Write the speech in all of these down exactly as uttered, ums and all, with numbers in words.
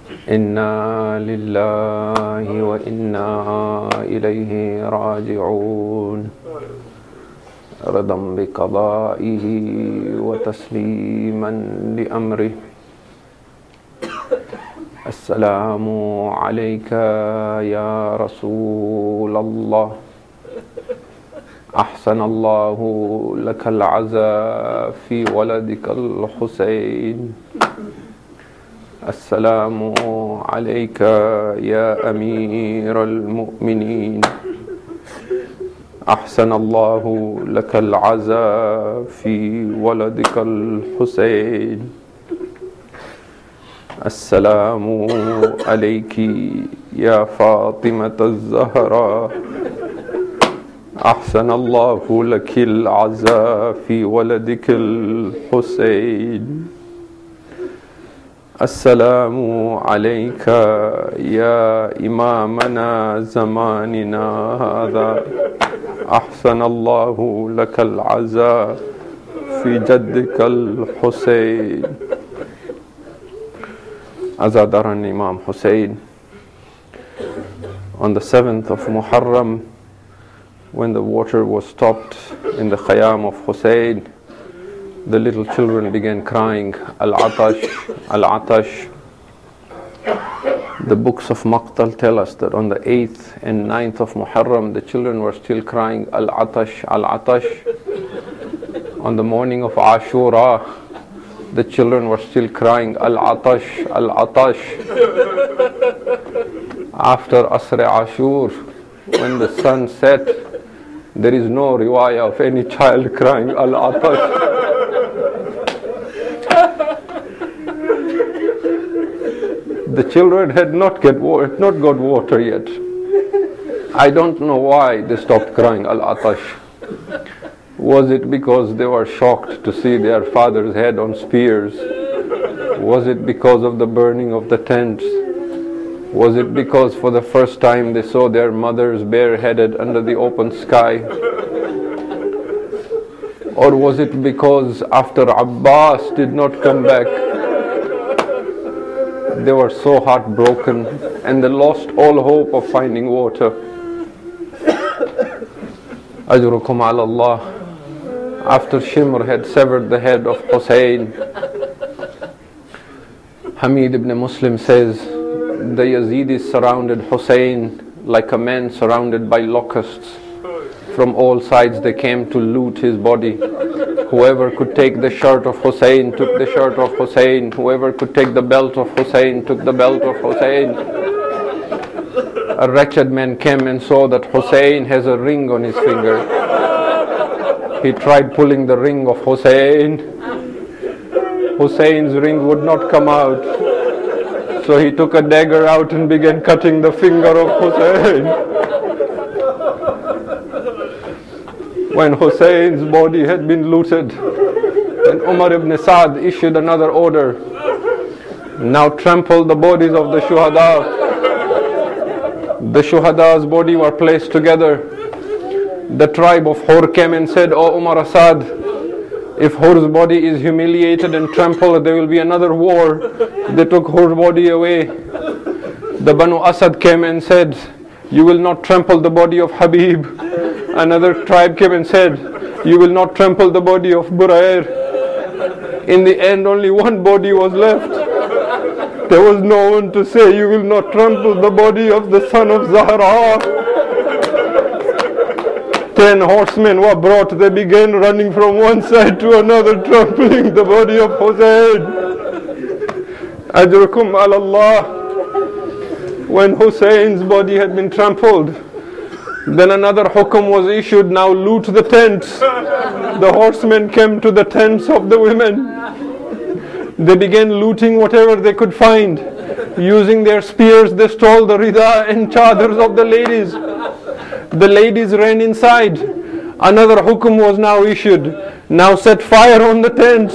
إنا لله وإنا إليه راجعون رضا بقضائه وتسليما لأمره. السلام عليك يا رسول الله، أحسن الله لك العزاء في ولدك الحسين. السلام عليك يا أمير المؤمنين، أحسن الله لك العزاء في ولدك الحسين. السلام عليك يا فاطمة الزهراء، أحسن الله لك العزاء في ولدك الحسين. السلام عليك يا إمامنا زماننا هذا، أحسن الله لك العزاء في جدك الحسين. Azadaran Imam Hussein, on the seventh of Muharram, when the water was stopped in the Khayyam of Hussein, the little children began crying, Al-Atash, Al-Atash. The books of Maqtal tell us that on the eighth and ninth of Muharram, the children were still crying, Al-Atash, Al-Atash. On the morning of Ashura, the children were still crying, Al-Atash, Al-Atash. After Asr Ashur, when the sun set, there is no riwayah of any child crying, Al-Atash. The children had not, get wa- not got water yet. I don't know why they stopped crying, Al-Atash. Was it because they were shocked to see their father's head on spears? Was it because of the burning of the tents? Was it because for the first time they saw their mothers bareheaded under the open sky? Or was it because after Abbas did not come back, they were so heartbroken and they lost all hope of finding water? Ajrukum ala Allah. After Shimr had severed the head of Hussein, Hamid ibn Muslim says, the Yazidis surrounded Hussein like a man surrounded by locusts. From all sides they came to loot his body. Whoever could take the shirt of Hussein took the shirt of Hussein. Whoever could take the belt of Hussein took the belt of Hussein. A wretched man came and saw that Hussein has a ring on his finger. He tried pulling the ring of Hussein. Hussein's ring would not come out. So he took a dagger out and began cutting the finger of Hussein. When Hussein's body had been looted, then Umar ibn Sa'd issued another order. Now trample the bodies of the Shuhada. The Shuhada's body were placed together. The tribe of Hur came and said, O Umar Asad, if Hur's body is humiliated and trampled, there will be another war. They took Hur's body away. The Banu Asad came and said, you will not trample the body of Habib. Another tribe came and said, you will not trample the body of Burair. In the end, only one body was left. There was no one to say, you will not trample the body of the son of Zahra. Ten horsemen were brought. They began running from one side to another, trampling the body of Hussein. Ajrukum ala Allah. When Hussein's body had been trampled, then another hukum was issued, now loot the tents. The horsemen came to the tents of the women. They began looting whatever they could find. Using their spears, they stole the rida and chadars of the ladies. The ladies ran inside. Another hukum was now issued. Now set fire on the tents.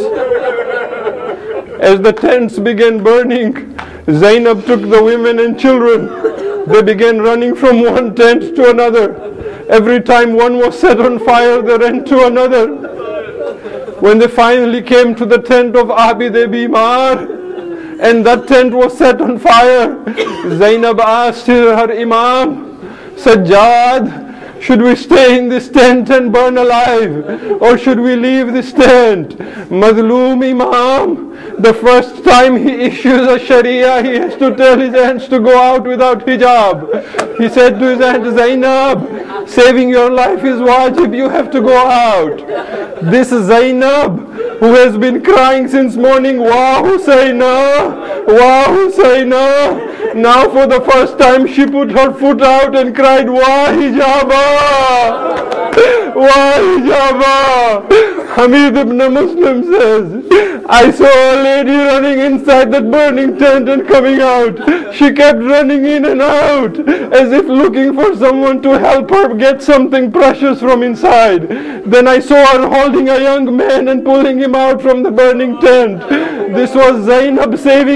As the tents began burning, Zainab took the women and children. They began running from one tent to another. Every time one was set on fire, they ran to another. When they finally came to the tent of Abid Bimar, and that tent was set on fire. Zainab asked her Imam, Sajjad, should we stay in this tent and burn alive, or should we leave this tent? Mazloom Imam, the first time he issues a Sharia, he has to tell his aunts to go out without hijab. He said to his aunt Zainab, saving your life is wajib, you have to go out. This Zainab, who has been crying since morning, Wa Husayna, Wa Husayna. Now for the first time she put her foot out and cried, Wa hijaba, Wa hijaba. Hamid ibn Muslim says, I saw a lady running inside that burning tent and coming out. She kept running in and out as if looking for someone to help her get something precious from inside. Then I saw her holding a young man and pulling him out from the burning tent. This was Zainab saving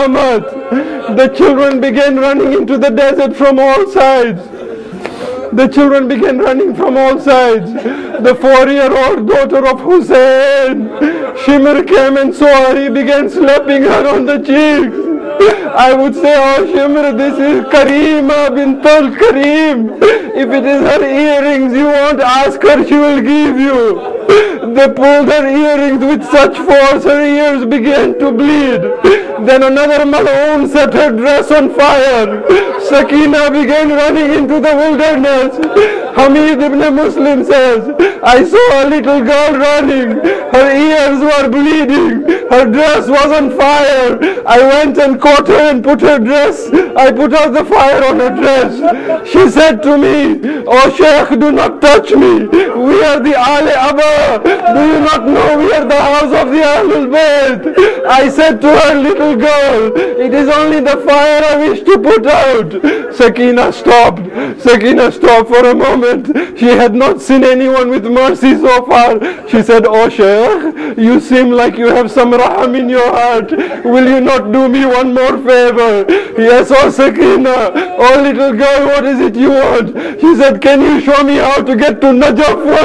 Imamat. The children began running into the desert from all sides. The children began running from all sides. The four-year-old daughter of Hussein, Shimr, came and saw her. He began slapping her on the cheeks. I would say, oh Shimr, this is Karima bint al-Karim. If it is her earrings you want, ask her, she will give you. They pulled her earrings with such force, her ears began to bleed. Then another Mal'oon set her dress on fire. Sakina began running into the wilderness. Hamid ibn Muslim says, I saw a little girl running. Her ears were bleeding. Her dress was on fire. I went and caught her and put her dress. I put out the fire on her dress. She said to me, oh Sheikh, do not touch me. We are the Ale Abba. Do you not know we are the house of the Ahlul Bayt? I said to her, little girl, it is only the fire I wish to put out. Sakina stopped. Sakina stopped for a moment. She had not seen anyone with mercy so far. She said, oh Shaykh, you seem like you have some raham in your heart. Will you not do me one more favor? Yes, oh Sakina. Oh little girl, what is it you want? She said, can you show me how to get to Najaf for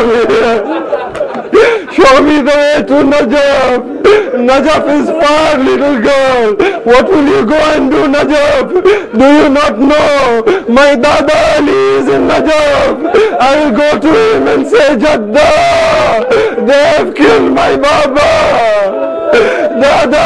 me? Show me the way to Najaf. Najaf is far, little girl. What will you go and do, Najaf? Do you not know? My Dada Ali is in Najaf. I will go to him and say, Jadda, they have killed my Baba. Dada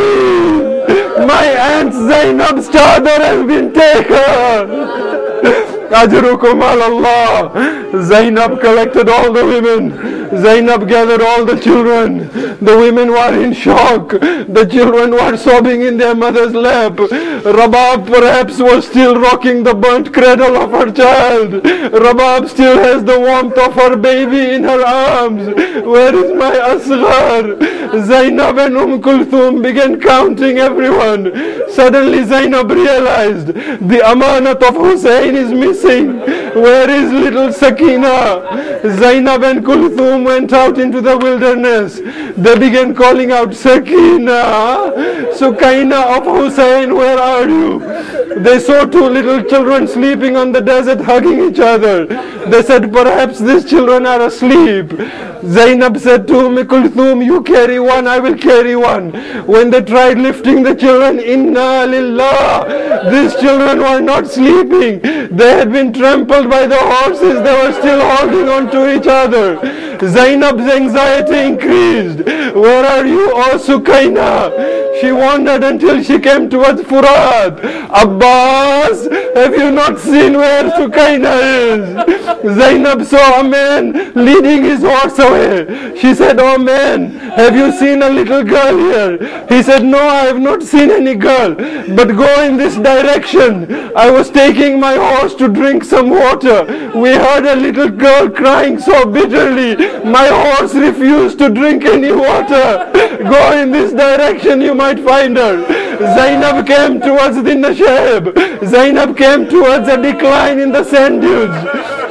Ali, my aunt Zainab's chadar has been taken. Ajrukum ala Allah. Zainab collected all the women. Zainab gathered all the children. The women were in shock. The children were sobbing in their mother's lap. Rabab perhaps was still rocking the burnt cradle of her child. Rabab still has the warmth of her baby in her arms. Where is my Asghar? Zainab and Umm Kulthum began counting everyone. Suddenly Zainab realized the amanat of Hussein is missing. Where is little Sakina? Zainab and Kulthum went out into the wilderness. They began calling out, Sakina, Sukaina of Hussein, where are you? They saw two little children sleeping on the desert, hugging each other. They said, perhaps these children are asleep. Zainab said to Umm Kulthum, you carry one, I will carry one. When they tried lifting the children, Inna Lillah, these children were not sleeping. They had been trampled by the horses. They were still holding on to each other. Zainab's anxiety increased. Where are you, O Sukaina? She wandered until she came towards Furat. Abbas, have you not seen where Sukaina is? Zainab saw a man leading his horse away. She said, oh man, have you seen a little girl here? He said, no, I have not seen any girl, but go in this direction. I was taking my horse to drink some water. We heard a little girl crying so bitterly. My horse refused to drink any water. Go in this direction, you might find her. Zainab came towards the Nashab. Zainab came towards a decline in the sand dunes.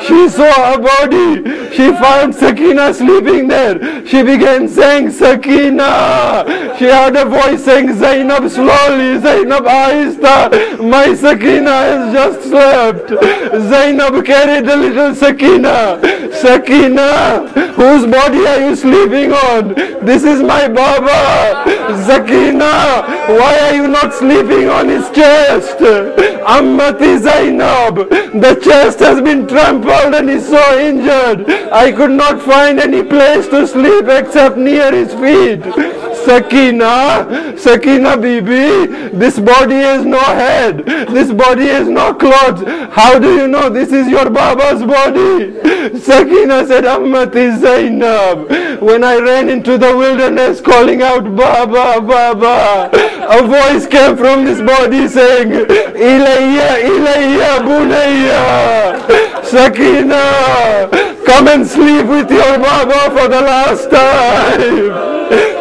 She saw a body. She found Sakina sleeping there. She began saying, Sakina. She heard a voice saying, Zainab, slowly, Zainab, ahista. My Sakina has just slept. Zainab carried a little Sakina. Sakina, whose body are you sleeping on? This is my Baba. Sakina, why are you not sleeping on his chest? Ammati Zainab, the chest has been trampled and is so injured. I could not find any place to sleep except near his feet. Sakina, Sakina Bibi, this body has no head. This body has no clothes. How do you know this is your Baba's body? Sakina said, Ammati Zainab, when I ran into the wilderness calling out, Baba, Baba, a voice came from this body saying, Ilayya, Ilayya, Bunayya. Sakina, come and sleep with your Baba for the last time.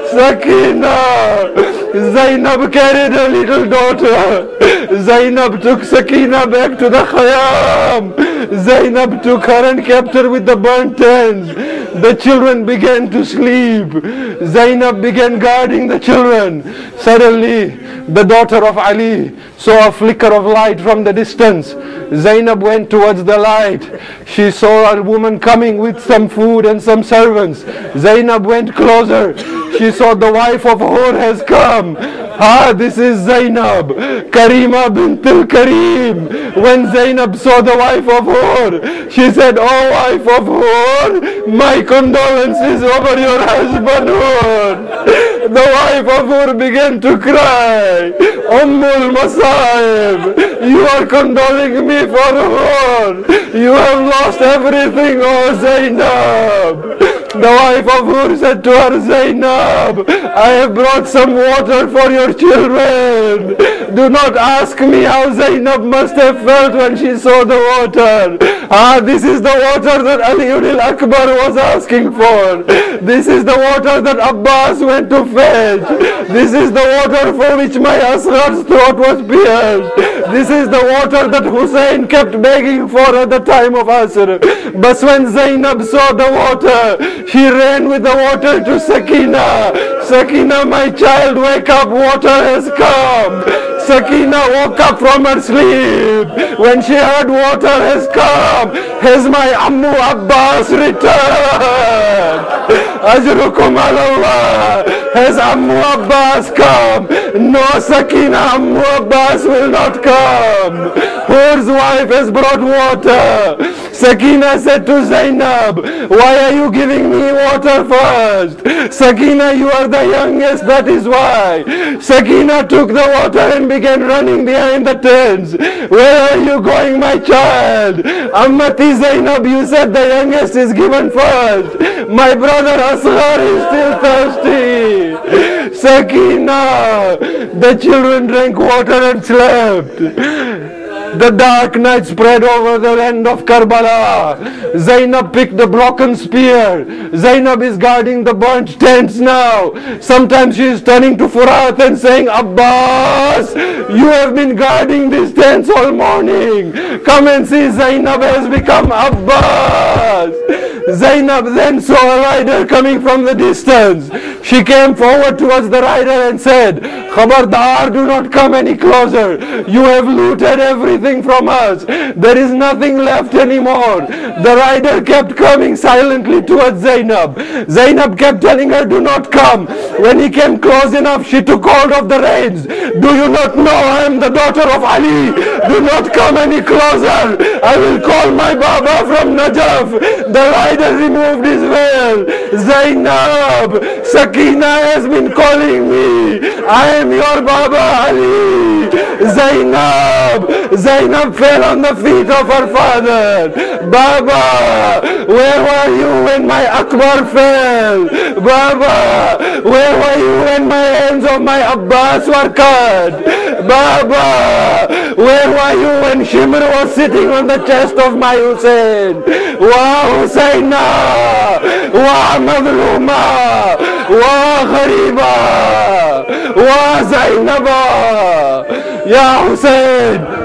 Sakina, Zainab carried her little daughter. Zainab took Sakina back to the Khayyam. Zainab took her and kept her with the burnt ends. The children began to sleep. Zainab began guarding the children. Suddenly, the daughter of Ali saw a flicker of light from the distance. Zainab went towards the light. She saw a woman coming with some food and some servants. Zainab went closer. She saw the wife of Hur has come. Ah, this is Zainab, Karima bint al-Karim. When Zainab saw the wife of Hur, she said, oh wife of Hur, my condolences over your husband Hur. The wife of Hur began to cry, Ummul Masaib, you are condoling me for Hur. You have lost everything, oh Zainab. The wife of Hur said to her, Zainab, I have brought some water for your children. Do not ask me how Zainab must have felt when she saw the water. Ah, this is the water that Ali al-Akbar was asking for. This is the water that Abbas went to fetch. This is the water for which my Asghar's throat was pierced. This is the water that Hussein kept begging for at the time of Asr. But when Zainab saw the water, she ran with the water to Sakina. Sakina, my child, wake up, water has come. Sakina woke up from her sleep. When she heard water has come, has my Ammu Abbas returned? Ajrukum Allah. Has Ammu Abbas come? No, Sakina, Ammu Abbas will not come. Hur's wife has brought water. Sakina said to Zainab, why are you giving me water first? Sakina, you are the youngest, that is why. Sakina took the water and began running behind the tents. Where are you going, my child? Ammati Zainab, you said the youngest is given first. My brother Asghar is still thirsty. Sakina, the children drank water and slept. The dark night spread over the land of Karbala. Zainab picked the broken spear. Zainab is guarding the burnt tents now. Sometimes she is turning to Furat and saying, Abbas, you have been guarding these tents all morning. Come and see, Zainab has become Abbas. Zainab then saw a rider coming from the distance. She came forward towards the rider and said, Khabardar, do not come any closer. You have looted everything from us. There is nothing left anymore. The rider kept coming silently towards Zainab. Zainab kept telling her, do not come. When he came close enough, she took hold of the reins. Do you not know I am the daughter of Ali? Do not come any closer. I will call my Baba from Najaf. The rider removed his veil. Zainab, Sakina has been calling me. I am your Baba Ali. Zainab, Zainab fell on the feet of her father. Baba, where were you when my Akbar fell? Baba, where were you when my hands of my Abbas were cut? Baba, where were you when Shimr was sitting on the chest of my Hussein? Wa Husaina, wa Madluma, wa Ghariba, wa Zainaba. Ya Hussein,